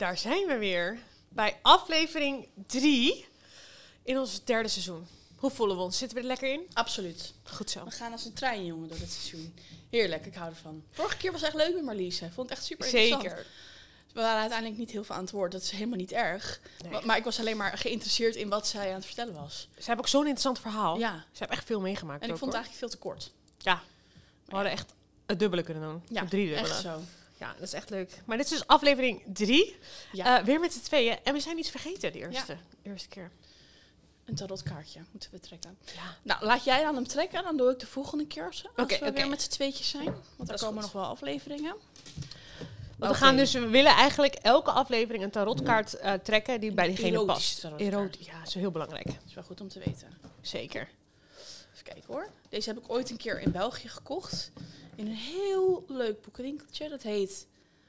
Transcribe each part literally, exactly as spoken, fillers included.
daar zijn we weer. Bij aflevering drie in ons derde seizoen. Hoe voelen we ons? Zitten we er lekker in? Absoluut. Goed zo. We gaan als een trein, jongen, door dit seizoen. Heerlijk, ik hou ervan. Vorige keer was echt leuk met Marlies. Ik vond het echt super interessant. Zeker. We waren uiteindelijk niet heel veel aan het woord. Dat is helemaal niet erg. Nee. Maar, maar ik was alleen maar geïnteresseerd in wat zij aan het vertellen was. Ze hebben ook zo'n interessant verhaal. Ja. Ze hebben echt veel meegemaakt. En ik ook, vond het hoor. eigenlijk veel te kort. Ja. We hadden echt het dubbele kunnen doen. Ja, Of drie dubbele. echt zo. Ja, dat is echt leuk. Maar dit is dus aflevering drie. Ja. Uh, weer met z'n tweeën. En we zijn iets vergeten de eerste, de eerste keer. Een tarotkaartje moeten we trekken. Ja. Nou, laat jij dan hem trekken. Dan doe ik de volgende keer als, als Oké, we oké. weer met z'n tweetjes zijn. Want er is komen goed. nog wel afleveringen. Want we Oké. gaan dus, we willen eigenlijk elke aflevering een tarotkaart uh, trekken die bij diegene Erotisch past. tarotkaart. Erotisch, ja, dat is heel belangrijk. Dat is wel goed om te weten. Zeker. Even kijken hoor. Deze heb ik ooit een keer in België gekocht. In een heel leuk boekenwinkeltje. Dat heet...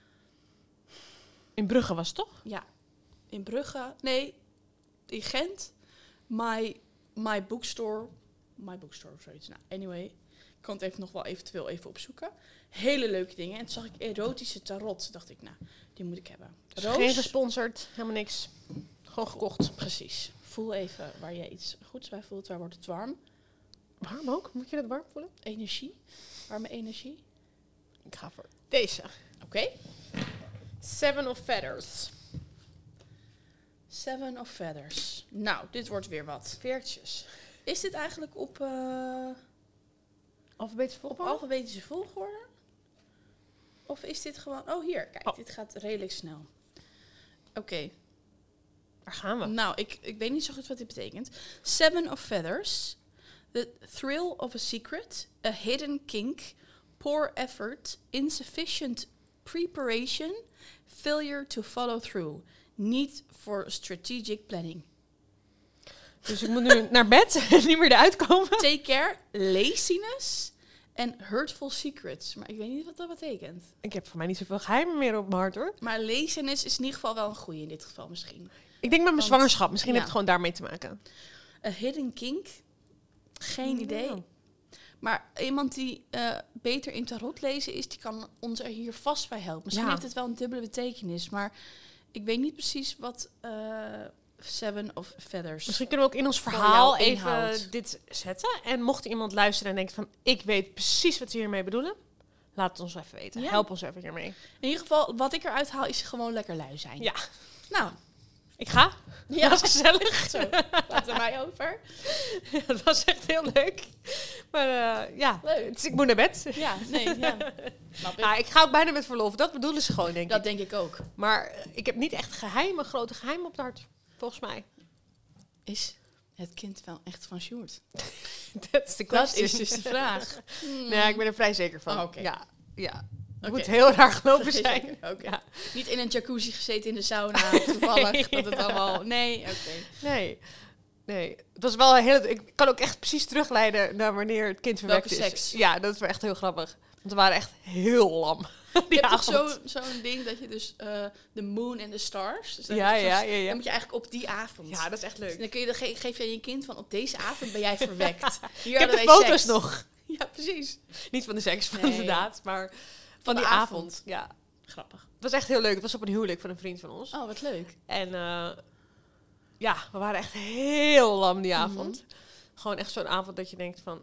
In Brugge was het toch? Ja, in Brugge. Nee, in Gent. My, my Bookstore. My Bookstore of zoiets. Nou, anyway. Ik kan het even nog wel eventueel even opzoeken. Hele leuke dingen. En toen zag ik erotische tarot. Dacht ik, nou, die moet ik hebben. Roos. Geen gesponsord, helemaal niks. Gewoon gekocht. Precies. Voel even waar je iets goeds bij voelt. Waar wordt het warm? Warm ook? Moet je dat warm voelen? Energie. Warme energie. Ik ga voor deze. Oké. Okay. Seven of Feathers. Seven of Feathers. Nou, dit wordt weer wat. Veertjes. Is dit eigenlijk op, uh, Alfabetische op volgorde? alfabetische volgorde? Of is dit gewoon... Oh, hier. Kijk, Oh. dit gaat redelijk snel. Oké. Okay. Waar gaan we? Nou, ik, ik weet niet zo goed wat dit betekent. Seven of Feathers. The thrill of a secret. A hidden kink. Poor effort. Insufficient preparation. Failure to follow through. Need for strategic planning. Dus ik moet nu naar bed en niet meer eruit komen. Take care. Laziness. En hurtful secrets. Maar ik weet niet wat dat betekent. Ik heb voor mij niet zoveel geheimen meer op mijn hart, hoor. Maar laziness is in ieder geval wel een goeie in dit geval misschien. Ik denk met mijn Want- zwangerschap. Misschien ja. heeft het gewoon daarmee te maken. A hidden kink. Geen idee. Ja. Maar iemand die uh, beter in tarot lezen is, die kan ons er hier vast bij helpen. Misschien Ja. heeft het wel een dubbele betekenis, maar ik weet niet precies wat uh, Seven of Feathers... Misschien kunnen we ook in ons Voor verhaal jouw even inhoud. dit zetten. En mocht iemand luisteren en denkt van... ik weet precies wat ze hiermee bedoelen. Laat het ons even weten. Ja. Help ons even hiermee. In ieder geval, wat ik eruit haal, is gewoon lekker lui zijn. Ja, Nou, ik ga. ja. Dat was gezellig. Zo, laat er mij over. Ja, dat was echt heel leuk. Maar uh, ja, Leuk. dus ik moet naar bed. Ja, nee, ja. Snap ik. Ja, ik ga ook bijna met verlof. Dat bedoelen ze gewoon, denk Dat ik. denk ik ook. Maar uh, ik heb niet echt geheimen, grote geheimen op het hart. Volgens mij. Is het kind wel echt van Sjoerd? Dat is de Dat question. is dus de vraag. Nee, ik ben er vrij zeker van. Oh, oké. Ja, ja. Het Oké. moet heel raar gelopen Vrij zijn. zeker, oké. Ja. Niet in een jacuzzi gezeten in de sauna, toevallig. Nee. Dat het allemaal... Nee, oké. Nee. Nee. Het was wel een hele... Ik kan ook echt precies terugleiden naar wanneer het kind verwekt Welke is. seks? Ja, dat is wel echt heel grappig. Want we waren echt heel lam. Je Die hebt toch avond. zo- zo'n ding dat je dus uh, de moon en de stars... Dus dan Ja, heb je ja, zo'n- ja, ja. Dan moet je eigenlijk op die avond... Ja, dat is echt Dus leuk. dan kun je, dan ge- geef je aan je kind van... Op deze avond ben jij verwekt. Hier Ik heb de hadden wij foto's seks. nog. Ja, precies. Niet van de seks, van Nee. inderdaad. Maar van de die avond. avond. Ja. Grappig. Het was echt heel leuk. Het was op een huwelijk van een vriend van ons. Oh, wat leuk. En uh, ja, we waren echt heel lam die avond. Gewoon echt zo'n avond dat je denkt van...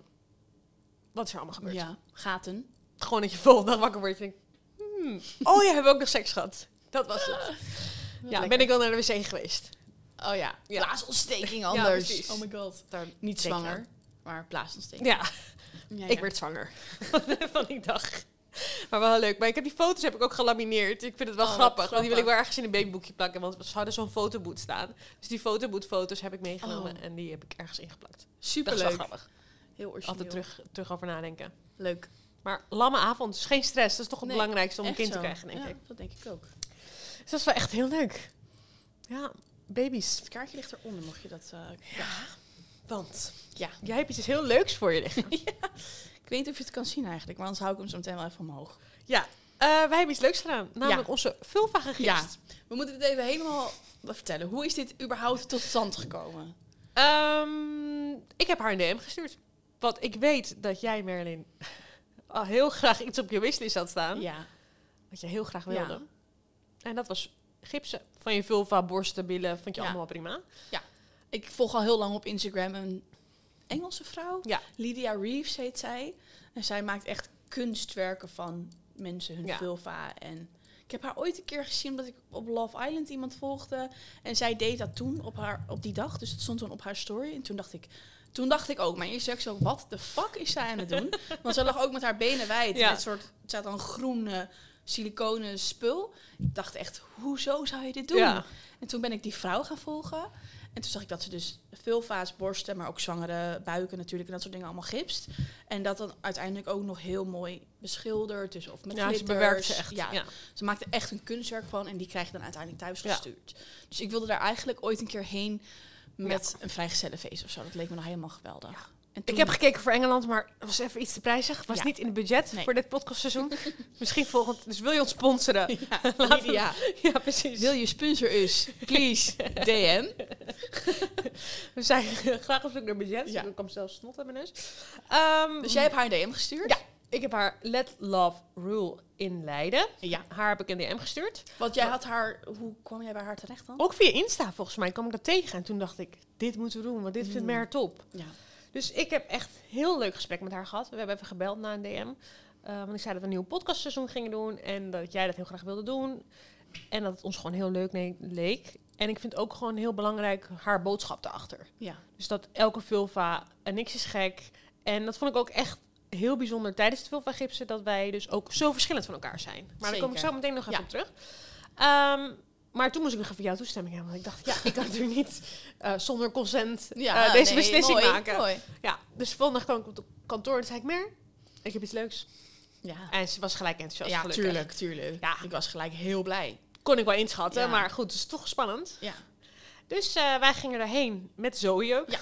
Wat is er allemaal gebeurd? Ja, gaten. Gewoon dat je volgende dag wakker wordt en je denkt... Hmm, oh ja, hebben we ook nog seks gehad. Dat was het. Wat Ja, lekker. ben ik wel naar de wc geweest. Oh ja, Ja. blaasontsteking Ja, anders. precies. Oh my god. Daar Niet denk zwanger, aan. maar blaasontsteking. Ja, Ja, ik ja. werd zwanger van die dag. Maar wel leuk. Maar ik heb die foto's heb ik ook gelamineerd. Ik vind het wel Oh, grappig. Want die wil ik grappig. wel ergens in een babyboekje plakken. Want ze hadden zo'n fotoboot staan. Dus die fotobootfoto's heb ik meegenomen. Oh. En die heb ik ergens ingeplakt. Dat is Superleuk. wel grappig. Heel origineel. Altijd terug, terug over nadenken. Leuk. Maar lamme avond, dus geen stress. Dat is toch het Nee, belangrijkste om een Echt kind zo. te krijgen, denk Ja, ik. dat denk ik ook. Dus dat is wel echt heel leuk. Ja, baby's. Het kaartje ligt eronder, mocht je dat... Uh, ja. Want Ja. jij hebt iets heel leuks voor je liggen. Ik weet niet of je het kan zien eigenlijk, maar anders hou ik hem zo meteen wel even omhoog. Ja, uh, wij hebben iets leuks gedaan. Namelijk Ja. onze vulva Ja, gist. we moeten het even helemaal vertellen. Hoe is dit überhaupt tot stand gekomen? Um, ik heb haar een D M gestuurd. Want ik weet dat jij, Merlin, al heel graag iets op je wishlist had staan. Ja. Wat je heel graag wilde. Ja. En dat was gipsen. Van je vulva, borsten, billen, vond je Ja. allemaal prima. Ik volg al heel lang op Instagram een Engelse vrouw. Ja. Lydia Reeves heet zij. En zij maakt echt kunstwerken van mensen, hun Ja. vulva. En ik heb haar ooit een keer gezien omdat ik op Love Island iemand volgde. En zij deed dat toen op, haar, op die dag. Dus het stond toen op haar story. En toen dacht ik, toen dacht ik ook, mijn eerste reactie ook, wat de fuck is zij aan het doen? Want ze lag ook met haar benen wijd. Ja. Met soort, het zat dan groen uh, siliconen spul. Ik dacht echt, hoezo zou je dit doen? Ja. En toen ben ik die vrouw gaan volgen. En toen zag ik dat ze dus vulva's, borsten, maar ook zwangere buiken natuurlijk en dat soort dingen allemaal gipst. En dat dan uiteindelijk ook nog heel mooi beschilderd. Dus of met Ja, ze glitters. bewerkt ze echt. Ja, Ja. Ze maakte echt een kunstwerk van en die krijg je dan uiteindelijk thuis Ja. gestuurd. Dus ik wilde daar eigenlijk ooit een keer heen met een vrijgezellenfeest of zo. Dat leek me nog helemaal geweldig. En toen- Ik heb gekeken voor Engeland, maar het was even iets te prijzig. Was Ja. niet in het budget Nee. voor dit podcastseizoen. Misschien volgend. Dus wil je ons sponsoren? Ja, Laten we- Lydia, Ja, precies. wil je sponsor us? Please, D M. We zijn graag op zoek naar budget. Ja. Ja. Ik kwam zelfs snot uit mijn neus. Ehm, Dus jij hebt haar een D M gestuurd? Ja. Ik heb haar Let Love Rule in Leiden. Ja. Haar heb ik een D M gestuurd. Want jij had haar... Hoe kwam jij bij haar terecht dan? Ook via Insta volgens mij kwam ik dat tegen. En toen dacht ik, dit moeten we doen, want dit vindt mij haar top. Ja. Dus ik heb echt heel leuk gesprek met haar gehad. We hebben even gebeld na een D M. Uh, want ik zei dat we een nieuw podcastseizoen gingen doen. En dat jij dat heel graag wilde doen. En dat het ons gewoon heel leuk ne- leek. En ik vind ook gewoon heel belangrijk haar boodschap erachter. Ja. Dus dat elke vulva, en niks is gek. En dat vond ik ook echt heel bijzonder tijdens het vulva-gipsen. Dat wij dus ook zo verschillend van elkaar zijn. Maar daar kom ik Zeker. zo meteen nog even Ja. op terug. Um, maar toen moest ik nog even jouw toestemming hebben. Want ik dacht, ja, ik kan natuurlijk niet uh, zonder consent Ja, uh, deze nee, beslissing mooi, maken. Mooi. Ja, dus de volgende dag kwam ik op het kantoor en zei ik, Mer, ik heb iets leuks. Ja. En ze was gelijk enthousiast, Ja, gelukkig. tuurlijk, tuurlijk. Ja. Ik was gelijk heel blij. Kon ik wel inschatten, Ja. maar goed, het is toch spannend. Ja. Dus uh, wij gingen daarheen met Zoe ook. Ja.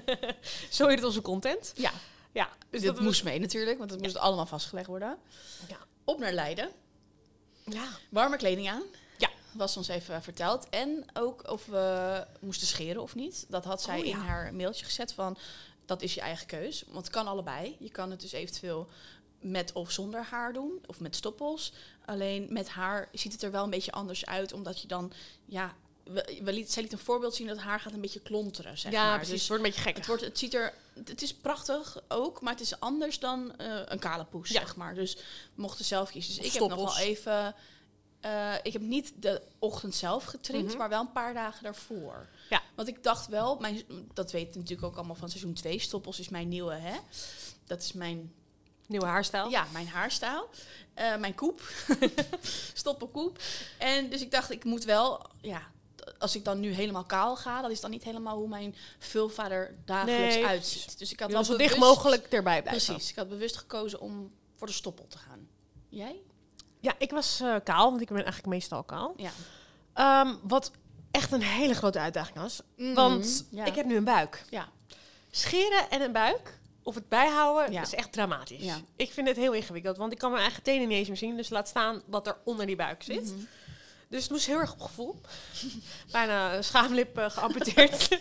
Zoe doet onze content. Ja. Ja, dus Dus dat dat moest mee natuurlijk, want het moest allemaal vastgelegd worden. Ja. Op naar Leiden. Ja. Warme kleding aan. Ja. Was ons even verteld. En ook of we moesten scheren of niet. Dat had zij Oh, ja. in haar mailtje gezet van, dat is je eigen keus. Want het kan allebei. Je kan het dus eventueel met of zonder haar doen. Of met stoppels. Alleen met haar ziet het er wel een beetje anders uit. Omdat je dan, ja... We, we liet, zij liet een voorbeeld zien dat haar gaat een beetje klonteren, zeg ja, maar. precies. Dus het wordt een beetje gek. het, wordt, het ziet er... Het is prachtig ook, maar het is anders dan uh, een kale poes, Ja. zeg maar. Dus we mochten zelf kiezen. Dus Of ik heb nog stoppels. wel even... Uh, ik heb niet de ochtend zelf getrimd, Mhm. maar wel een paar dagen daarvoor. Ja. Want ik dacht wel, mijn, dat weten natuurlijk ook allemaal van seizoen twee. Stoppels is mijn nieuwe, hè. Dat is mijn... Nieuwe haarstijl. Ja, mijn haarstijl. Uh, mijn koep. Stoppelkoep. En dus ik dacht, ik moet wel... Ja, als ik dan nu helemaal kaal ga, dat is dan niet helemaal hoe mijn vulva er dagelijks Nee, uitziet. Dus ik had Je wel was zo bewust, dicht mogelijk erbij blijven. Precies. Ik had bewust gekozen om voor de stoppel te gaan. Jij? Ja, ik was uh, kaal, want ik ben eigenlijk meestal kaal. Ja. Um, wat echt een hele grote uitdaging was. Mm-hmm. Want Ja. ik heb nu een buik. Ja. Scheren en een buik, of het bijhouden, Ja. is echt dramatisch. Ja. Ik vind het heel ingewikkeld, want ik kan mijn eigen tenen niet eens meer zien. Dus laat staan wat er onder die buik zit. Mm-hmm. Dus het moest heel erg op gevoel. Bijna een schaamlip uh, geamputeerd.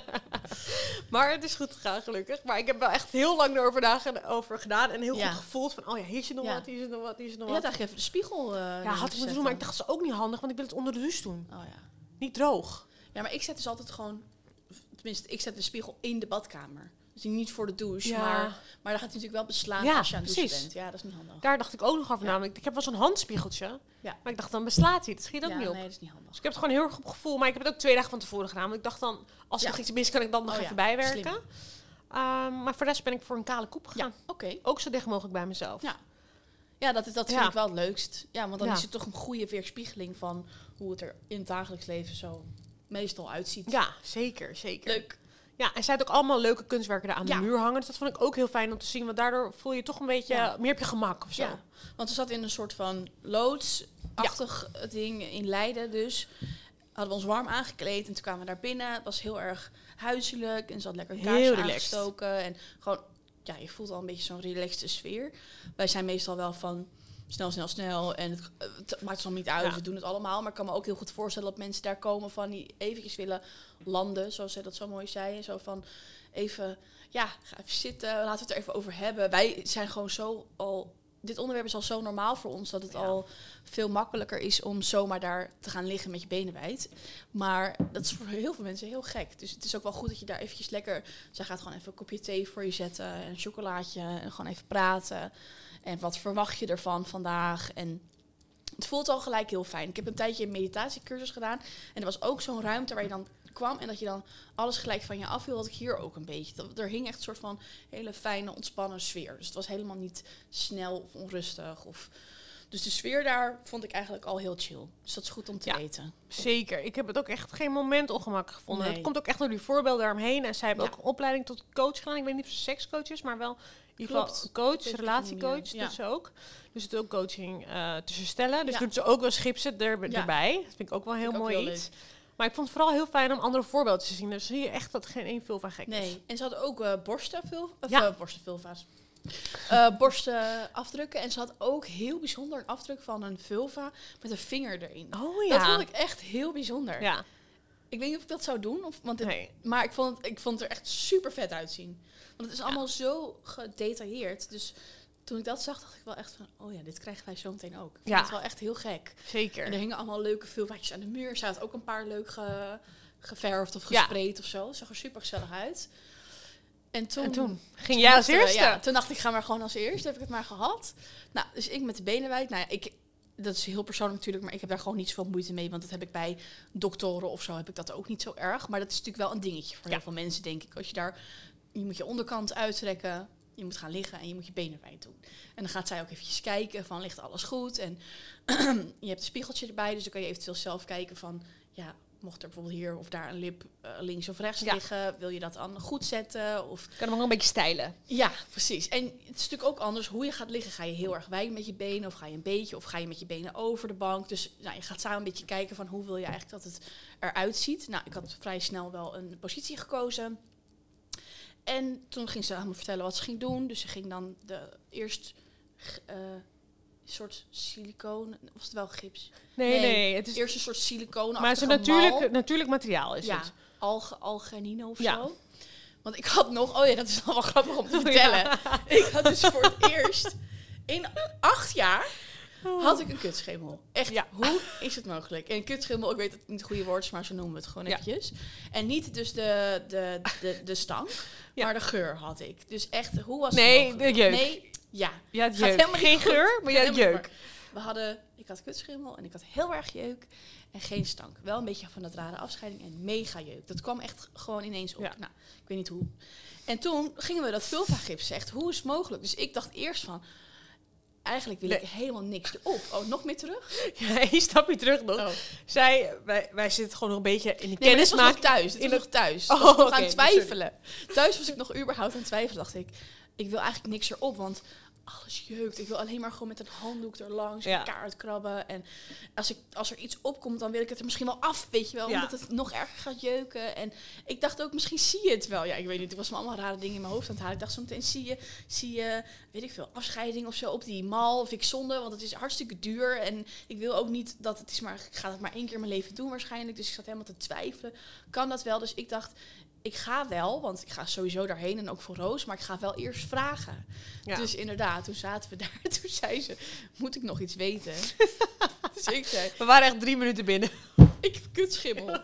Maar het is goed gegaan, gelukkig. Maar ik heb wel echt heel lang erover nagen, over gedaan. En heel Ja. goed gevoeld van, oh ja, hier zit nog Ja. wat, hier zit nog wat, hier zit nog Je had wat. eigenlijk even de spiegel... Uh, Ja, had ik moeten doen, maar ik dacht, dat is ook niet handig, want ik wil het onder de douche doen. Oh ja. Niet droog. Ja, maar ik zet dus altijd gewoon... Tenminste, ik zet de spiegel in de badkamer. Dus niet voor de douche, Ja. maar, maar dan gaat hij natuurlijk wel beslaan Ja, als je aan het douchen precies. bent. Ja, dat is niet handig. Daar dacht ik ook nog over Ja. namelijk. Ik heb wel zo'n handspiegeltje. Ja. Maar ik dacht, dan beslaat hij het. Schiet ook ja, niet op. nee, dat is niet handig. Dus ik heb het gewoon heel erg op gevoel. Maar ik heb het ook twee dagen van tevoren gedaan. Want ik dacht dan, als er Ja. nog iets mis, kan ik dan nog Oh even ja, bijwerken. slim. Um, maar voor de rest ben ik voor een kale koep gegaan. Ja, oké. Ook zo dicht mogelijk bij mezelf. Ja. Ja, dat, dat vind Ja. ik wel het leukst. Ja, want dan Ja. is het toch een goede weerspiegeling van hoe het er in het dagelijks leven zo meestal uitziet. Ja, zeker, zeker. Leuk. Ja, en zij had ook allemaal leuke kunstwerken daar aan Ja. de muur hangen. Dus dat vond ik ook heel fijn om te zien. Want daardoor voel je toch een beetje Ja. meer op je gemak of zo. Ja, want we zaten in een soort van loodsachtig ding in Leiden dus. Hadden we ons warm aangekleed en toen kwamen we daar binnen. Het was heel erg huiselijk en ze had lekker een Heel kaarsje relaxed. aangestoken. En gewoon, ja, je voelt al een beetje zo'n relaxte sfeer. Wij zijn meestal wel van snel, snel, snel. En het, het maakt ons niet uit, Ja. we doen het allemaal. Maar ik kan me ook heel goed voorstellen dat mensen daar komen van die eventjes willen landen. Zoals zij dat zo mooi zei. En zo van even, ja, ga even zitten, laten we het er even over hebben. Wij zijn gewoon zo al dit onderwerp is al zo normaal voor ons... dat het Ja. al veel makkelijker is om zomaar daar te gaan liggen met je benen wijd. Maar dat is voor heel veel mensen heel gek. Dus het is ook wel goed dat je daar eventjes lekker... Zij gaat gewoon even een kopje thee voor je zetten, een chocolaatje... en gewoon even praten. En wat verwacht je ervan vandaag? En het voelt al gelijk heel fijn. Ik heb een tijdje een meditatiecursus gedaan. En er was ook zo'n ruimte waar je dan kwam... en dat je dan alles gelijk van je afviel, had ik hier ook een beetje. Dat, er hing echt een soort van hele fijne, ontspannen sfeer. Dus het was helemaal niet snel of onrustig. Of... Dus de sfeer daar vond ik eigenlijk al heel chill. Dus dat is goed om te Ja. weten. Zeker. Ik heb het ook echt geen moment ongemakkelijk gevonden. Nee. Het komt ook echt door die voorbeelden daaromheen. En zij hebben Ja. ook een opleiding tot coach gedaan. Ik weet niet of ze sekscoach is, maar wel in ieder geval Klopt. coach, Weet ik relatiecoach. niet meer. Ja. Doet ze ook. Dus het doet ook coaching uh, tussen stellen. Dus Ja. doet ze ook wel schipsen er, Ja. erbij. Dat vind ik ook wel een heel Vind ik ook mooi heel iets. Maar ik vond het vooral heel fijn om andere voorbeelden te zien. Dus zie je echt dat geen één veel van gek is. Nee. En ze had ook uh, borstenvul, of Ja. uh, borstenvulva's. Uh, borsten afdrukken. En ze had ook heel bijzonder een afdruk van een vulva met een vinger erin. Oh ja. Dat vond ik echt heel bijzonder. Ja. Ik weet niet of ik dat zou doen. Of, want het, Nee. Maar ik vond, het, ik vond het er echt super vet uitzien. Want het is allemaal zo gedetailleerd. Dus toen ik dat zag, dacht ik wel echt van... Oh ja, dit krijgen wij zo meteen ook. Ik vind Ja. het wel echt heel gek. Zeker. En er hingen allemaal leuke vulvaatjes aan de muur. Ze had ook een paar leuk ge, geverfd of Ja. gespreid of zo. Het zag er super gezellig uit. En toen, En toen ging jij als dachten we, eerste. ja, toen dacht ik, ga maar gewoon als eerste. Heb ik het maar gehad. Nou, dus ik met de benen wijd. Nou ja, ik, dat is heel persoonlijk natuurlijk, maar ik heb daar gewoon niet zoveel moeite mee. Want dat heb ik bij doktoren of zo, heb ik dat ook niet zo erg. Maar dat is natuurlijk wel een dingetje voor Ja. heel veel mensen, denk ik. Als je daar, je moet je onderkant uittrekken. Je moet gaan liggen en je moet je benen wijd doen. En dan gaat zij ook eventjes kijken van, ligt alles goed? En je hebt een spiegeltje erbij, dus dan kan je eventueel zelf kijken van... ja, mocht er bijvoorbeeld hier of daar een lip uh, links of rechts Ja. liggen... wil je dat dan goed zetten? Of Kan hem ook een beetje stijlen. ja, precies. En het is natuurlijk ook anders hoe je gaat liggen. Ga je heel erg wijd met je benen of ga je een beetje... of ga je met je benen over de bank. Dus nou, je gaat samen een beetje kijken van hoe wil je eigenlijk dat het eruit ziet. Nou, ik had vrij snel wel een positie gekozen. En toen ging ze aan me vertellen wat ze ging doen. Dus ze ging dan de eerst uh, een soort silicoon... Was het wel gips? Nee, nee. Nee, het is, Eerst een soort silicoon. maar het is een natuurlijk, natuurlijk materiaal is ja, het. alge, algenine of Ja. zo. Want ik had nog... Oh ja, dat is wel wel grappig om te Oh, vertellen. ja. Ik had dus voor het eerst... In acht jaar had ik een kutschemel. Echt, Ja. hoe is het mogelijk? En een kutschemel, ik weet dat het niet het goede woord is, maar zo noemen we het gewoon Ja. eventjes. En niet dus de, de, de, de stank, Ja. maar de geur had ik. Dus echt, hoe was Nee, het mogelijk? de jeuk. Nee, ja. Ja, het Gaat jeuk. helemaal niet Geen goed. geur, maar je Gaat had helemaal jeuk. niet goed. We hadden, ik had kutschimmel en ik had heel erg jeuk en geen stank. Wel een beetje van dat rare afscheiding en mega jeuk. Dat kwam echt gewoon ineens op. Ja. Nou, ik weet niet hoe. En toen gingen we dat vulva-gips echt. Hoe is het mogelijk? Dus ik dacht eerst van, eigenlijk wil Nee. ik helemaal niks erop. Oh, nog meer terug? Ja, een stapje terug nog. Oh. Zij, wij, wij zitten gewoon nog een beetje in de Nee, maar dit was nog kennismaking. thuis. Dit in was het- nog thuis. Oh, Oh, was ik nog oké, aan het twijfelen. sorry. Thuis was ik nog überhaupt aan het twijfelen. Dacht ik, ik wil eigenlijk niks erop, want alles jeukt. Ik wil alleen maar gewoon met een handdoek er langs Ja. elkaar uitkrabben. En als, ik, als er iets opkomt, dan wil ik het er misschien wel af, weet je wel. Ja. Omdat het nog erger gaat jeuken. En ik dacht ook, misschien zie je het wel. Ja, ik weet niet, er was me allemaal rare dingen in mijn hoofd aan het halen. Ik dacht zo meteen, zie je, zie je, weet ik veel, afscheiding of zo op die mal. Of ik zonde, want het is hartstikke duur. En ik wil ook niet dat het is, maar ik ga het maar één keer in mijn leven doen waarschijnlijk. Dus ik zat helemaal te twijfelen. Kan dat wel? Dus ik dacht, ik ga wel, want ik ga sowieso daarheen en ook voor Roos, maar ik ga wel eerst vragen. Ja. Dus inderdaad, toen zaten we daar, toen zei ze, moet ik nog iets weten? Dus ik zei, We waren echt drie minuten binnen. ik heb kutschimmel.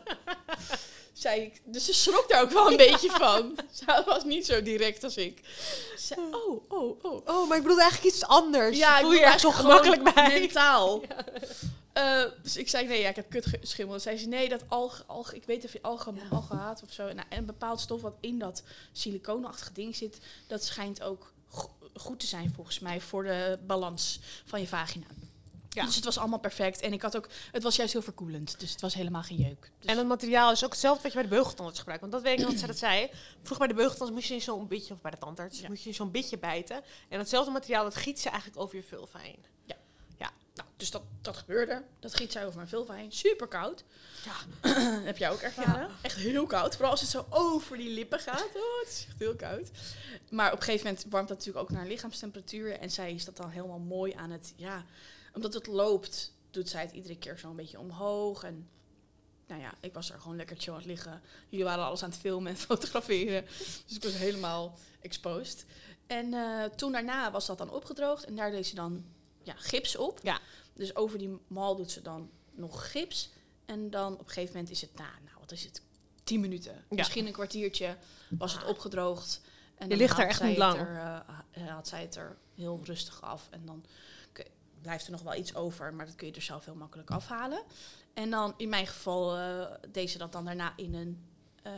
Zei ik, dus ze schrok daar ook wel een beetje van. Ze was niet zo direct als ik. Ze zei, oh, oh, oh. Oh, maar ik bedoel eigenlijk iets anders. Ja, ik Voel je bedoel echt zo eigenlijk gemakkelijk gewoon bij. mentaal. Uh, dus ik zei, nee, ja, ik heb kutschimmel. Zei ze, nee, dat alge, alge ik weet even, alge, Ja. algehaat of zo. Nou, en een bepaald stof wat in dat silicoonachtige ding zit, dat schijnt ook go- goed te zijn volgens mij voor de balans van je vagina. Ja. Dus het was allemaal perfect. En ik had ook, het was juist heel verkoelend. Dus het was helemaal geen jeuk. Dus En het materiaal is ook hetzelfde wat je bij de beugeltandarts gebruikt. Want dat weet ik nog dat zij dat zei. Vroeger bij de beugeltandarts moest je in zo'n beetje, of bij de tandarts, Ja. moest je in zo'n beetje bijten. En datzelfde materiaal, dat giet ze eigenlijk over je vulva heen. Nou, dus dat, dat gebeurde. Dat giet zij over mijn vulva heen. Super koud. Ja. Heb jij ook ervaren? Ja. Echt heel koud. Vooral als het zo over die lippen gaat. Oh, het is echt heel koud. Maar op een gegeven moment warmt dat natuurlijk ook naar lichaamstemperatuur. En zij is dat dan helemaal mooi aan het... Ja, omdat het loopt, doet zij het iedere keer zo een beetje omhoog. En nou ja, ik was er gewoon lekker chill aan het liggen. Jullie waren alles aan het filmen en fotograferen. Dus ik was helemaal exposed. En uh, toen daarna was dat dan opgedroogd. En daar deed ze dan ja, gips op. Ja. Dus over die mal doet ze dan nog gips. En dan op een gegeven moment is het, nou, nou wat is het? Tien minuten. Ja. Misschien een kwartiertje was het opgedroogd. En je ligt er echt niet lang. Er, uh, had zij het er heel rustig af. En dan blijft er nog wel iets over. Maar dat kun je er zelf heel makkelijk afhalen. En dan in mijn geval uh, deed ze dat dan daarna in een, uh,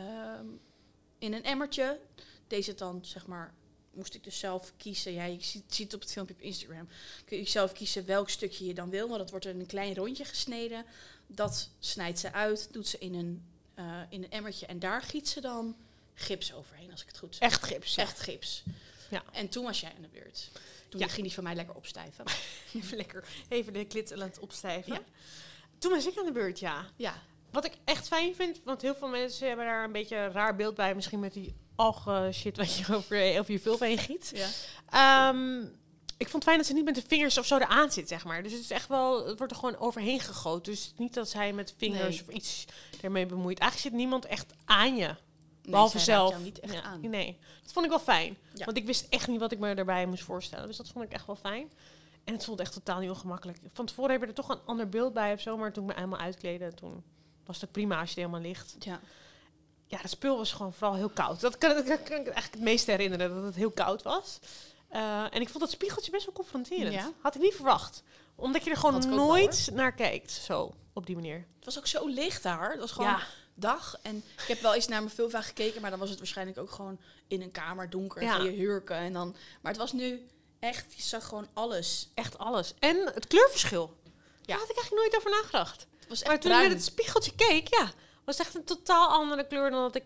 in een emmertje. Deed ze het dan, zeg maar, moest ik dus zelf kiezen. Ja, je ziet, ziet op het filmpje op Instagram. Kun je zelf kiezen welk stukje je dan wil. Maar dat wordt er in een klein rondje gesneden. Dat snijdt ze uit, doet ze in een, uh, in een emmertje. En daar giet ze dan gips overheen, als ik het goed zeg. Echt gips. Echt gips. Ja. En toen was jij aan de beurt. Toen ja. ging die van mij lekker opstijven. Even lekker, even de klit aan het opstijven. Ja. Toen was ik aan de beurt, ja. Ja. Wat ik echt fijn vind, want heel veel mensen hebben daar een beetje een raar beeld bij. Misschien met die algen shit wat je over, over je vulva heen giet. Ja. Um, ik vond het fijn dat ze niet met de vingers of zo eraan zit, zeg maar. Dus het is echt wel, het wordt er gewoon overheen gegoten. Dus niet dat zij met vingers nee. of iets ermee bemoeit. Eigenlijk zit niemand echt aan je. Nee, behalve zelf. Jou niet echt ja. aan. Nee, dat vond ik wel fijn. Ja. Want ik wist echt niet wat ik me erbij moest voorstellen. Dus dat vond ik echt wel fijn. En het voelt echt totaal niet ongemakkelijk. Van tevoren heb je er toch een ander beeld bij of zo. Maar toen ik me helemaal uitkleden, toen was het prima als je er helemaal ligt. Ja. Ja, de spul was gewoon vooral heel koud. Dat kan, dat kan ik eigenlijk het meeste herinneren, dat het heel koud was. Uh, en ik vond dat spiegeltje best wel confronterend. Ja. Had ik niet verwacht. Omdat je er gewoon nooit wel, naar kijkt, zo, op die manier. Het was ook zo licht daar. Het was gewoon ja. dag. En ik heb wel eens naar mijn vulva gekeken, maar dan was het waarschijnlijk ook gewoon in een kamer donker. Ja. En je hurken. En dan, maar het was nu echt, je zag gewoon alles. Echt alles. En het kleurverschil. Ja. Daar had ik eigenlijk nooit over nagedacht. Het was echt maar toen bruin. ik met het spiegeltje keek, ja, was het echt een totaal andere kleur dan dat ik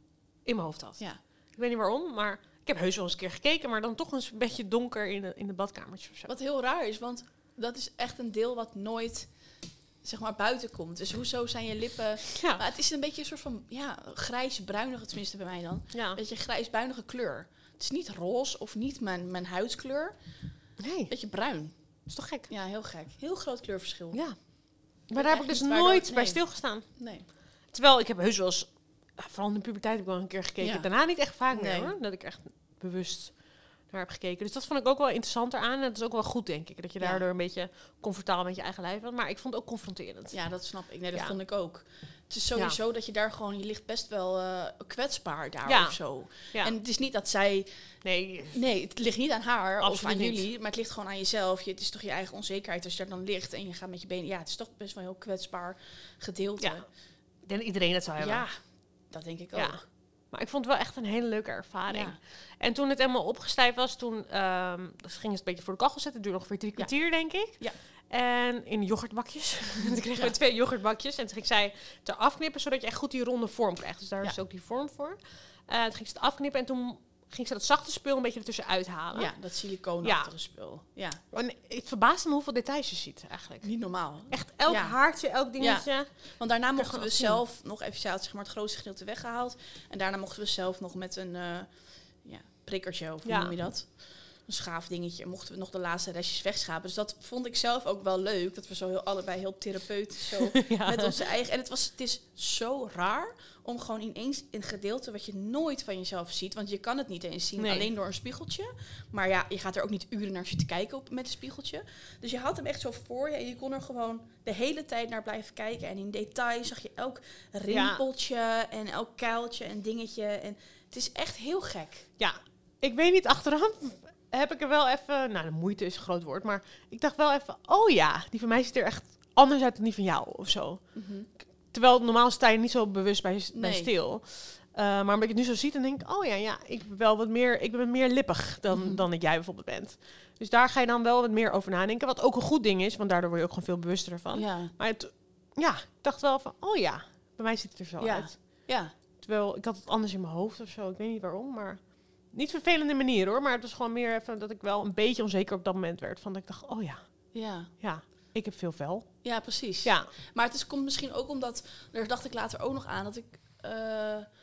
in mijn hoofd had. Ja. Ik weet niet waarom, maar ik heb heus wel eens een keer gekeken, maar dan toch een beetje donker in de, in de badkamertje of zo. Wat heel raar is, want dat is echt een deel wat nooit, zeg maar, buiten komt. Dus hoezo zijn je lippen... Ja. Maar het is een beetje een soort van, ja, grijs-bruinige, tenminste bij mij dan. Ja. Een beetje grijs-bruinige kleur. Het is niet roze of niet mijn, mijn huidskleur. Nee. Beetje bruin. Dat is toch gek? Ja, heel gek. Heel groot kleurverschil. Ja. Maar daar heb ik dus nooit nee. bij stilgestaan. Nee. Terwijl ik heb heus wel eens, vooral in de puberteit heb ik wel een keer gekeken. Ja. Daarna niet echt vaak nee. meer hoor. Dat ik echt bewust naar heb gekeken. Dus dat vond ik ook wel interessanter aan. En dat is ook wel goed, denk ik. Dat je daardoor ja. een beetje comfortabel met je eigen lijf bent. Maar ik vond het ook confronterend. Ja, dat snap ik. Nee, dat ja. vond ik ook. Het is sowieso ja. dat je daar gewoon, je ligt best wel uh, kwetsbaar daar ja. of zo. Ja. En het is niet dat zij... Nee, nee, het ligt niet aan haar Absoluut of aan niet. jullie, maar het ligt gewoon aan jezelf. Je, het is toch je eigen onzekerheid als je daar dan ligt en je gaat met je benen... Ja, het is toch best wel een heel kwetsbaar gedeelte. Ja. Ik denk dat iedereen het zou hebben. Ja, dat denk ik ook. Ja. Maar ik vond het wel echt een hele leuke ervaring. Ja. En toen het helemaal opgestijfd was, toen um, dus ging het een beetje voor de kachel zetten. Het duurde ongeveer drie kwartier, ja. denk ik. Ja. En in yoghurtbakjes. Toen kregen we ja. twee yoghurtbakjes. En toen ging zij het eraf knippen, zodat je echt goed die ronde vorm krijgt. Dus daar ja. is ook die vorm voor. Uh, toen ging ze het afknippen en toen ging ze dat zachte spul een beetje ertussen uithalen. Ja, dat silicoonachtige ja. spul. Ja. En het verbaasde me hoeveel details je ziet eigenlijk. Niet normaal. Echt elk ja. haartje, elk dingetje. Ja. Want daarna mochten we zelf nog even, ja, zeg maar, het grootste gedeelte weggehaald. En daarna mochten we zelf nog met een uh, ja, prikkertje, of hoe ja. noem je dat? Een schaafdingetje, mochten we nog de laatste restjes wegschapen. Dus dat vond ik zelf ook wel leuk. Dat we zo heel, allebei heel therapeutisch zo ja. met onze eigen... En het, was, het is zo raar om gewoon ineens een gedeelte wat je nooit van jezelf ziet. Want je kan het niet eens zien, nee. alleen door een spiegeltje. Maar ja, je gaat er ook niet uren naar zitten kijken op, met een spiegeltje. Dus je had hem echt zo voor je en je kon er gewoon de hele tijd naar blijven kijken. En in detail zag je elk rimpeltje ja. en elk kuiltje en dingetje. En het is echt heel gek. Ja, ik weet niet achteraf... heb ik er wel even... Nou, de moeite is een groot woord. Maar ik dacht wel even... Oh ja, die van mij ziet er echt anders uit dan die van jou. Of zo. Mm-hmm. Terwijl normaal sta je niet zo bewust bij, nee. bij stil. Uh, maar omdat ik het nu zo zie, dan denk ik... Oh ja, ja ik ben wel wat meer... Ik ben meer lippig dan, mm-hmm. dan dat jij bijvoorbeeld bent. Dus daar ga je dan wel wat meer over nadenken. Wat ook een goed ding is. Want daardoor word je ook gewoon veel bewuster ervan. Ja. Maar het, ja, ik dacht wel van... Oh ja, bij mij ziet het er zo ja. uit. Ja. Terwijl ik had het anders in mijn hoofd of zo. Ik weet niet waarom, maar... Niet vervelende manier hoor, maar het was gewoon meer even dat ik wel een beetje onzeker op dat moment werd. Van dat ik dacht, oh ja, ja, ja, ik heb veel vel. Ja, precies. Ja. Maar het is, komt misschien ook omdat, daar dacht ik later ook nog aan, dat ik uh,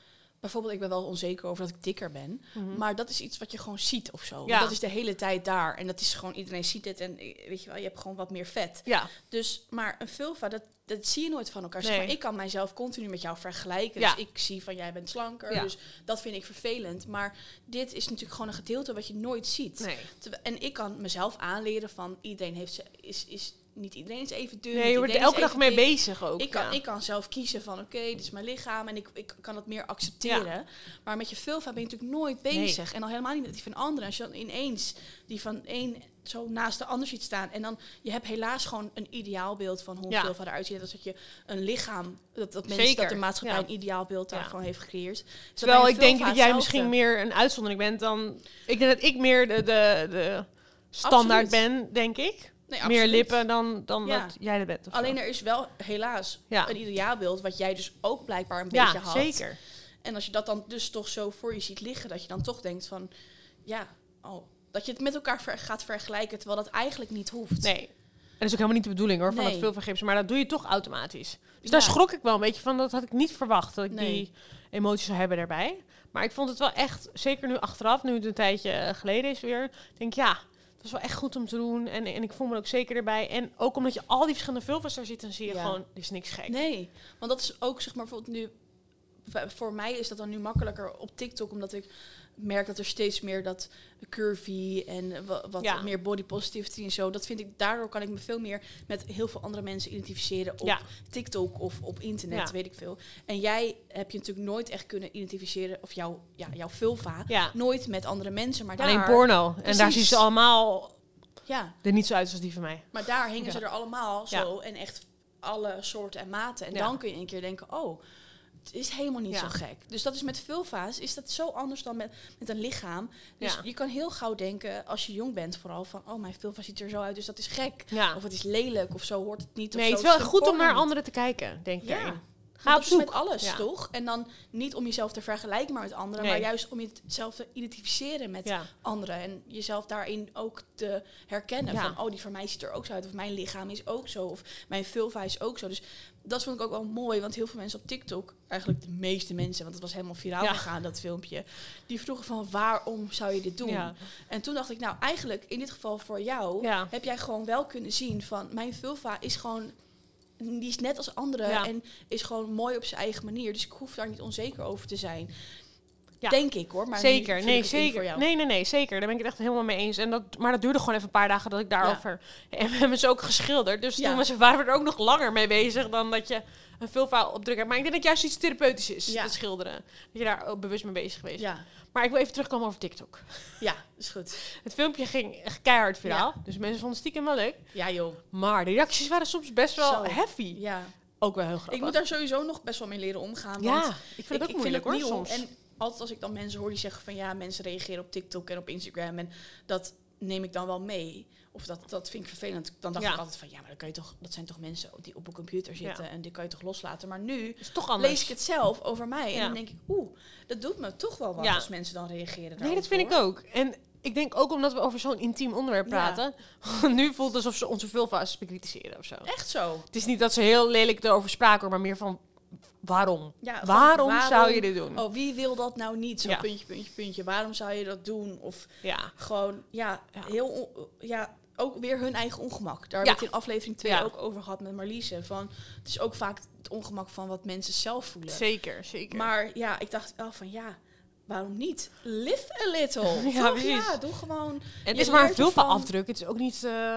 bijvoorbeeld, ik ben wel onzeker over dat ik dikker ben. Mm-hmm. Maar dat is iets wat je gewoon ziet of zo. Ja. Dat is de hele tijd daar. En dat is gewoon, iedereen ziet het. En weet je wel, je hebt gewoon wat meer vet. Ja. Dus, maar een vulva, dat, dat zie je nooit van elkaar. Nee. Zeg maar, ik kan mijzelf continu met jou vergelijken. Ja. Dus ik zie van, jij bent slanker. Ja. Dus dat vind ik vervelend. Maar dit is natuurlijk gewoon een gedeelte wat je nooit ziet. Nee. Terwijl- En ik kan mezelf aanleren van, iedereen heeft ze, is, is, niet iedereen is even dun. Nee, niet je wordt er iedereen elke is dag even mee dik. bezig ook. Ik kan, ja. ik kan zelf kiezen van, oké, dit is mijn lichaam en ik, ik kan het meer accepteren. Maar met je vulva ben je natuurlijk nooit bezig. Nee. En al helemaal niet met die van anderen. Als je dan ineens die van één zo naast de ander ziet staan. En dan, je hebt helaas gewoon een ideaalbeeld van hoe een Ja. vulva eruit ziet. Dat je een lichaam, dat, dat mensen, Zeker. dat de maatschappij Ja. een ideaalbeeld Ja. daarvan heeft gecreëerd. Dus Terwijl bij ik een denk vulva dat jij hetzelfde. misschien meer een uitzondering bent dan... Ik denk dat ik meer de, de, de standaard Absoluut. ben, denk ik. Nee, Meer absoluut. lippen dan, dan Ja. dat jij dat bent. of zo. Alleen er is wel helaas Ja. een ideaalbeeld wat jij dus ook blijkbaar een ja, beetje had. zeker. En als je dat dan dus toch zo voor je ziet liggen, dat je dan toch denkt van, ja, oh, dat je het met elkaar ver- gaat vergelijken, terwijl dat eigenlijk niet hoeft. Nee. En dat is ook helemaal niet de bedoeling hoor, van Nee. dat veel vergeefs. Maar dat doe je toch automatisch. Dus Ja. daar schrok ik wel een beetje van. Dat had ik niet verwacht, dat ik Nee. die emoties zou hebben daarbij. Maar ik vond het wel echt, zeker nu achteraf, nu het een tijdje eh, geleden is weer, denk ik, ja, het was wel echt goed om te doen. En, en ik voel me er ook zeker erbij. En ook omdat je al die verschillende vulva's daar zitten, dan zie je Ja. gewoon, dit is niks gek. Nee, want dat is ook, zeg maar, bijvoorbeeld nu, voor mij is dat dan nu makkelijker op TikTok, omdat ik merk dat er steeds meer dat curvy en wa- wat Ja. meer body positivity en zo, dat vind ik, daardoor kan ik me veel meer met heel veel andere mensen identificeren op Ja. TikTok of op internet, Ja. weet ik veel. En jij heb je natuurlijk nooit echt kunnen identificeren, of jouw, ja, jouw vulva, Ja. nooit met andere mensen, maar Alleen daar, porno. En daar Precies. zien ze allemaal ja, er niet zo uit als die van mij. maar daar hingen Ja. ze er allemaal zo en echt alle soorten en maten. En Ja. dan kun je een keer denken, oh, het is helemaal niet Ja. zo gek. Dus dat is met vulva's, is dat zo anders dan met, met een lichaam. Dus Ja. je kan heel gauw denken, als je jong bent vooral, van, oh, mijn vulva ziet er zo uit, dus dat is gek. Ja. Of het is lelijk, of zo hoort het niet. Of Nee, zo het is wel een goed om porno naar niet. anderen te kijken, denk ik. Ja. daarin. Ga Ga dat op is zoek. met alles, Ja. toch? En dan niet om jezelf te vergelijken maar met anderen, Nee. maar juist om jezelf te identificeren met Ja. anderen. En jezelf daarin ook te herkennen. Ja. Van, oh, die van mij ziet er ook zo uit. Of mijn lichaam is ook zo. Of mijn vulva is ook zo. Dus dat vond ik ook wel mooi. Want heel veel mensen op TikTok, eigenlijk de meeste mensen, want het was helemaal viraal Ja. gegaan, dat filmpje. Die vroegen van, waarom zou je dit doen? Ja. En toen dacht ik, nou, eigenlijk in dit geval voor jou, Ja. heb jij gewoon wel kunnen zien van, mijn vulva is gewoon, die is net als anderen Ja. en is gewoon mooi op zijn eigen manier. Dus ik hoef daar niet onzeker over te zijn. Ja. Denk ik hoor. Maar nu Zeker, vul nee, ik het in voor zeker. jou. Nee, nee, nee, zeker. Daar ben ik het echt helemaal mee eens. En dat, maar dat duurde gewoon even een paar dagen dat ik daarover... En we hebben ze ook geschilderd. Dus Ja. toen was, waren we er ook nog langer mee bezig dan dat je een vulva opdruk hebt. Maar ik denk dat het juist iets therapeutisch is, Ja. het schilderen. Dat je daar ook bewust mee bezig geweest. Ja, Maar ik wil even terugkomen over TikTok. ja, is goed. Het filmpje ging echt keihard viraal. Dus mensen vonden het stiekem wel leuk. Ja joh. Maar de reacties waren soms best wel Zo. heavy. Ja. Ook wel heel grappig. Ik moet daar sowieso nog best wel mee leren omgaan. ja, Want ik vind het ook moeilijk hoor, nieuw. soms. En altijd als ik dan mensen hoor die zeggen van ja, mensen reageren op TikTok en op Instagram. En dat neem ik dan wel mee. Of dat, dat vind ik vervelend. Dan dacht Ja. ik altijd van ja, maar dan kan je toch, dat zijn toch mensen die op een computer zitten Ja. en die kan je toch loslaten. Maar nu Het is toch anders. lees ik het zelf over mij. En Ja. dan denk ik, oeh, dat doet me toch wel wat Ja. als mensen dan reageren. Nee, dat vind ik ook. En ik denk ook omdat we over zo'n intiem onderwerp Ja. praten. Nu voelt het alsof ze onze vulva's bekritiseren of zo. Echt zo. Het is niet dat ze heel lelijk erover spraken, hoor, maar meer van waarom? Ja, van waarom, waarom- zou je dit doen? Oh, wie wil dat nou niet? Zo Ja. puntje, puntje, puntje. Waarom zou je dat doen? Of Ja. gewoon, ja, Ja. heel, on- ja, ook weer hun eigen ongemak. Daar Ja. heb ik in aflevering twee Ja. ook over gehad met Marliese. Van, het is ook vaak het ongemak van wat mensen zelf voelen. Zeker, zeker. Maar ja, ik dacht wel van ja, waarom niet? Live a little. Ja, Toch? precies. Ja, doe gewoon. het je is maar een leert ervan. vulva-afdruk. Het is ook niet, eh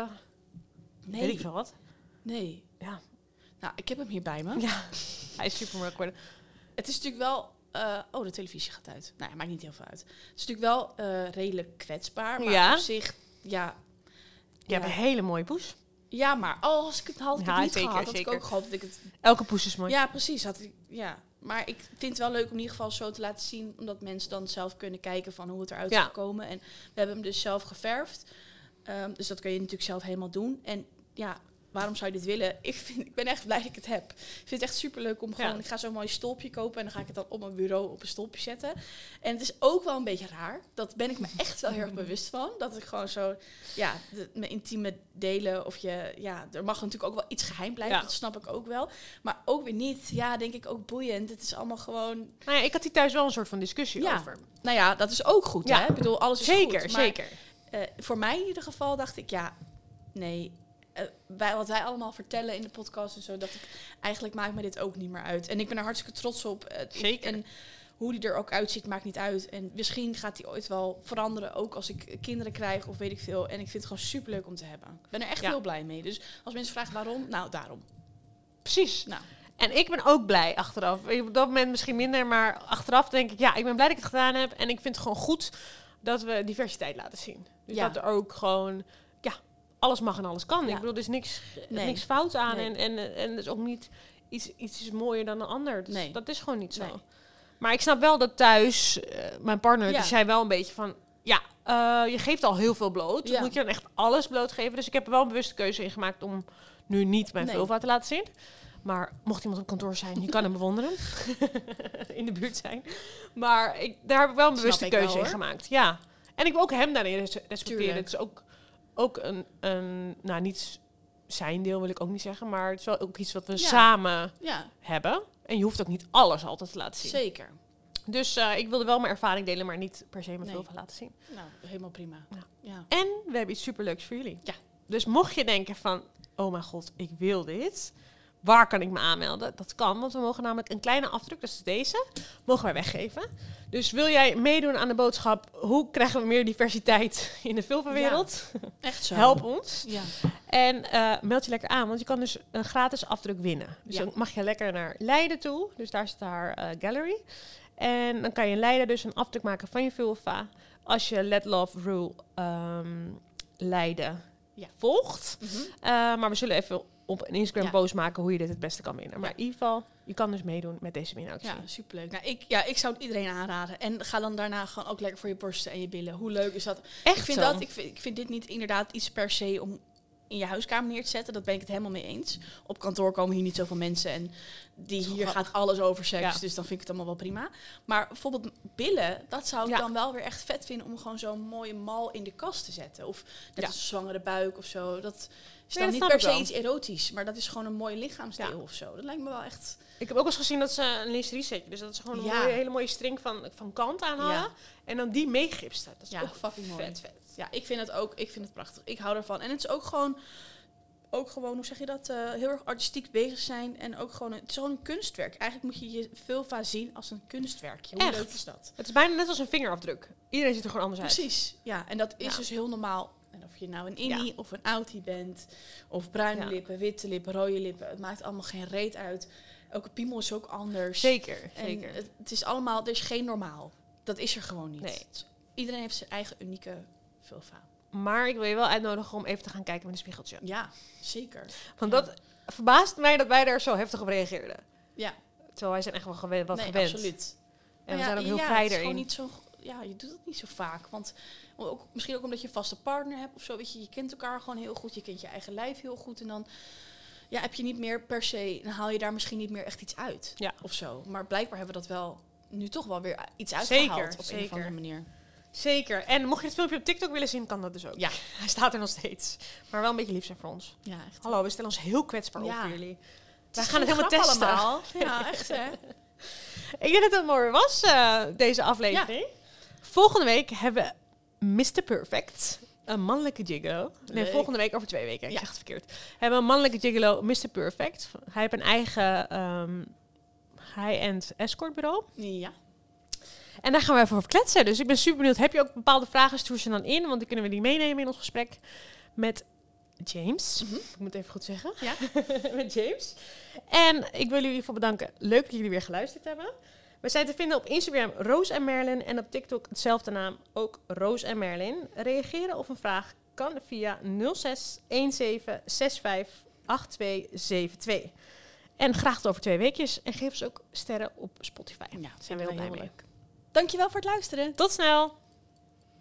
weet ik Nee, veel wat. nee. Ja. Nou, ik heb hem hier bij me. Ja, hij is super moeilijk geworden. Het is natuurlijk wel... eh, oh, de televisie gaat uit. Nou, ja, maakt niet heel veel uit. Het is natuurlijk wel eh, redelijk kwetsbaar. Maar Ja. op zich, ja... Je hebt een hele mooie poes. Ja, maar oh, als ik het had, ik Ja, het niet zeker, gehad, had zeker. ik ook gehad dat ik het... Elke poes is mooi. Ja, precies. Had ik, ja. Maar ik vind het wel leuk om in ieder geval zo te laten zien, omdat mensen dan zelf kunnen kijken van hoe het eruit Ja. is gekomen. En we hebben hem dus zelf geverfd. Ehm, dus dat kun je natuurlijk zelf helemaal doen. En ja, waarom zou je dit willen? Ik, vind, ik ben echt blij dat ik het heb. Ik vind het echt superleuk om gewoon... Ja. Ik ga zo'n mooi stolpje kopen en dan ga ik het dan op mijn bureau op een stolpje zetten. En het is ook wel een beetje raar. Dat ben ik me echt wel heel erg bewust van. Dat ik gewoon zo... Ja, de, mijn intieme delen of je... Ja, er mag natuurlijk ook wel iets geheim blijven. Ja. Dat snap ik ook wel. Maar ook weer niet. Ja, denk ik ook boeiend. Het is allemaal gewoon... Nou ja, ik had hier thuis wel een soort van discussie ja. over. Nou ja, dat is ook goed, ja. hè? Ik bedoel, alles is zeker, goed. Maar, zeker, zeker. Uh, voor mij in ieder geval dacht ik, ja... Nee... Uh, wij, wat wij allemaal vertellen in de podcast en zo, dat ik eigenlijk maakt me dit ook niet meer uit. En ik ben er hartstikke trots op. Uh, Zeker. En hoe die er ook uitziet, maakt niet uit. En misschien gaat die ooit wel veranderen, ook als ik kinderen krijg of weet ik veel. En ik vind het gewoon superleuk om te hebben. Ik ben er echt ja. heel blij mee. Dus als mensen vragen waarom, nou daarom. Precies. Nou. En ik ben ook blij achteraf. Op dat moment misschien minder, maar achteraf denk ik, ja, ik ben blij dat ik het gedaan heb. En ik vind het gewoon goed dat we diversiteit laten zien. Dus ja. dat er ook gewoon... alles mag en alles kan. Ja. Ik bedoel, er is niks, nee. niks fout aan. Nee. En, en, en er is ook niet iets, iets is mooier dan een ander. Dus nee. dat is gewoon niet zo. Nee. Maar ik snap wel dat thuis, uh, mijn partner, ja. die zei wel een beetje van... Ja, uh, je geeft al heel veel bloot. Ja. Moet je dan echt alles blootgeven? Dus ik heb er wel een bewuste keuze in gemaakt om nu niet mijn nee. vulva te laten zien. Maar mocht iemand op kantoor zijn, je kan hem bewonderen. In de buurt zijn. Maar ik, daar heb ik wel een bewuste keuze wel, in gemaakt. Ja. En ik wil ook hem daarin res- respecteren. Het is ook... Ook een, een, nou niet zijn deel wil ik ook niet zeggen, maar het is wel ook iets wat we ja. samen ja. hebben. En je hoeft ook niet alles altijd te laten zien. Zeker. Dus uh, ik wilde wel mijn ervaring delen, maar niet per se mijn nee. vulva laten zien. Nou, helemaal prima. Ja. Ja. En we hebben iets superleuks voor jullie. Ja. Dus mocht je denken van, oh mijn god, ik wil dit. Waar kan ik me aanmelden? Dat kan, want we mogen namelijk een kleine afdruk, dat is deze, mogen wij weggeven. Dus wil jij meedoen aan de boodschap, hoe krijgen we meer diversiteit in de vulva-wereld? Ja, echt zo. Help ons. Ja. En uh, meld je lekker aan, want je kan dus een gratis afdruk winnen. Dus ja. dan mag je lekker naar Leiden toe. Dus daar zit haar uh, gallery. En dan kan je in Leiden dus een afdruk maken van je vulva. Als je Let Love Rule um, Leiden ja. volgt. Mm-hmm. Uh, maar we zullen even op een Instagram post ja. maken hoe je dit het beste kan winnen. Maar ja. in ieder geval, je kan dus meedoen met deze winactie. Ja, superleuk. Nou, ik, ja, ik zou het iedereen aanraden. En ga dan daarna gewoon ook lekker voor je borsten en je billen. Hoe leuk is dat? Echt ik vind zo? dat, ik vind, ik vind dit niet inderdaad iets per se om in je huiskamer neer te zetten. Dat ben ik het helemaal mee eens. Op kantoor komen hier niet zoveel mensen en die hier gaat alles over seks. Ja. Dus dan vind ik het allemaal wel prima. Maar bijvoorbeeld billen, dat zou ik ja. dan wel weer echt vet vinden om gewoon zo'n mooie mal in de kast te zetten. Of net ja. als een zwangere buik of zo. Dat is dan nee, dat niet per se iets erotisch, maar dat is gewoon een mooi lichaamsdeel ja. of zo. Dat lijkt me wel echt... Ik heb ook eens gezien dat ze een lingerie setje, dus dat ze gewoon een ja. mooie, hele mooie string van, van kant aanhalen. Ja. En dan die meegipsten. Dat is ja, ook fucking vet, mooi. vet. Ja, ik vind het ook, ik vind het prachtig. Ik hou ervan. En het is ook gewoon, ook gewoon, hoe zeg je dat, uh, heel erg artistiek bezig zijn. En ook gewoon, een, het is gewoon een kunstwerk. Eigenlijk moet je je vulva zien als een kunstwerkje. Hoe echt? Leuk is dat? Het is bijna net als een vingerafdruk. Iedereen ziet er gewoon anders Precies. uit. Precies, ja. En dat is ja. dus heel normaal. En of je nou een innie ja. of een outie bent, of bruine ja. lippen, witte lippen, rode lippen. Het maakt allemaal geen reet uit. Elke piemel is ook anders. Zeker, en zeker. Het, het is allemaal, er is geen normaal. Dat is er gewoon niet. Nee. Iedereen heeft zijn eigen unieke vulva. Maar ik wil je wel uitnodigen om even te gaan kijken met een spiegeltje. Ja, zeker. Want ja. dat verbaast mij dat wij daar zo heftig op reageerden. Ja. Terwijl wij zijn echt wel gewe- wat nee, gewend. absoluut. En we ja, zijn ook heel ja, vrij het is erin. Niet zo, ja, je doet het niet zo vaak. Want ook, misschien ook omdat je een vaste partner hebt of zo. Weet je, je kent elkaar gewoon heel goed. Je kent je eigen lijf heel goed. En dan ja, heb je niet meer per se... Dan haal je daar misschien niet meer echt iets uit. Ja. Of zo. Maar blijkbaar hebben we dat wel nu toch wel weer iets uitgehaald. Zeker, op zeker. een of andere manier. Zeker. En mocht je het filmpje op TikTok willen zien, kan dat dus ook. Ja. Hij staat er nog steeds. Maar wel een beetje lief zijn voor ons. Ja, echt. Hallo, we stellen ons heel kwetsbaar ja. op voor jullie. Wij gaan het helemaal testen. Allemaal. Ja, echt hè. Ik denk dat het mooi was, uh, deze aflevering. Ja. Volgende week hebben we mister Perfect. Een mannelijke gigolo. Nee, Leuk. volgende week over twee weken. Ik ja. zeg het verkeerd. We hebben een mannelijke gigolo, mister Perfect. Hij heeft een eigen um, high-end escortbureau. Ja. En daar gaan we even over kletsen. Dus ik ben super benieuwd. Heb je ook bepaalde vragen? Stuur ze dan in. Want dan kunnen we die meenemen in ons gesprek met James. Mm-hmm. Ik moet even goed zeggen. Ja. met James. En ik wil jullie voor bedanken. Leuk dat jullie weer geluisterd hebben. We zijn te vinden op Instagram Roos en Merlin. En op TikTok hetzelfde naam, ook Roos en Merlin. Reageren of een vraag kan via nul zes een zeven zes vijf acht twee zeven twee. En graag tot over twee weekjes. En geef ons ook sterren op Spotify. Ja, daar zijn we heel blij mee. Leuk. Dankjewel voor het luisteren. Tot snel.